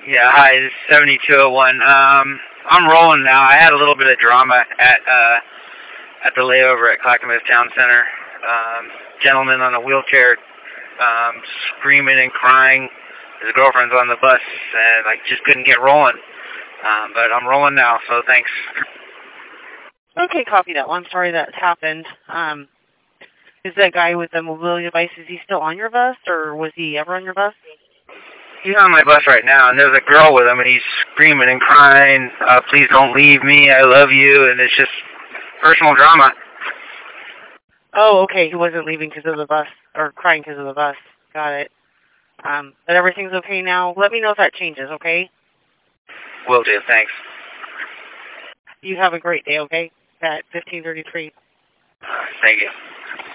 Yeah, hi, this is 7201. I'm rolling now. I had a little bit of drama at the layover at Clackamas Town Center. Gentleman on a wheelchair screaming and crying. His girlfriend's on the bus, and I just couldn't get rolling. But I'm rolling now, so thanks. Okay, copy that one. Sorry that happened. Is that guy with the mobility device, is he still on your bus, or was he ever on your bus? He's on my bus right now, and there's a girl with him, and he's screaming and crying, please don't leave me, I love you, and it's just personal drama. Oh, okay, he wasn't leaving because of the bus, or crying because of the bus. Got it. But everything's okay now. Let me know if that changes, okay? Will do, thanks. You have a great day, okay? At 1533. Thank you.